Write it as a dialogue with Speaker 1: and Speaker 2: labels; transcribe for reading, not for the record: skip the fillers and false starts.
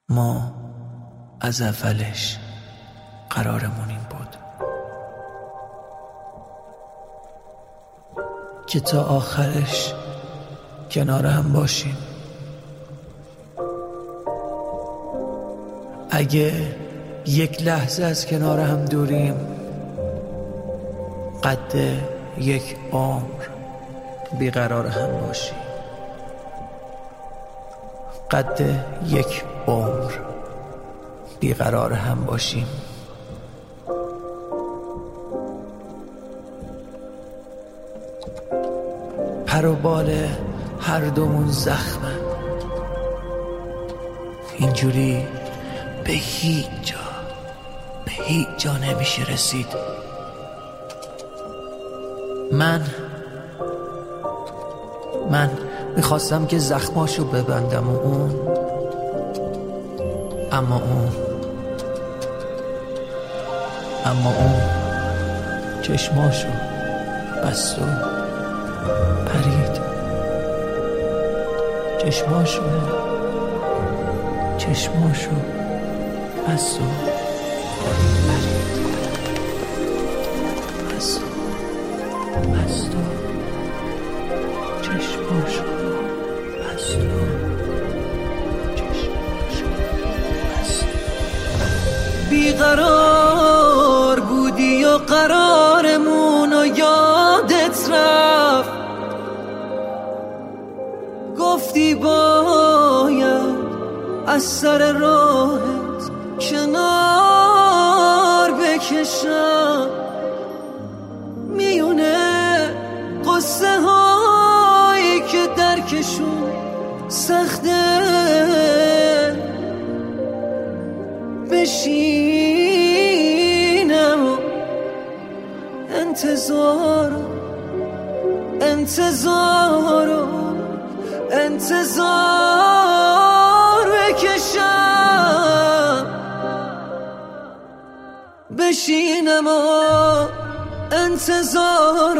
Speaker 1: ما از اولش قرارمون این بود که تا آخرش کنار هم باشیم. اگه یک لحظه از کنار هم دوریم قد یک عمر بیقرار هم باشیم. قد یک عمر بیقرار هم باشیم. پر و بال هر دومون زخمه، اینجوری به هیچ جا نمیشه رسید. من میخواستم که زخماشو ببندم و اما اون چشماشو بست و پرید. چشماشو بست و پرید. بست و چشماشو بست و بیقرار بودی و قرارمون و یادت رفت. گفتی باید از سر راهت کنار بکشم. میونه قصه هایی که درکشون سخته، بشینم و انتظار بکشم. بشینم و انتظار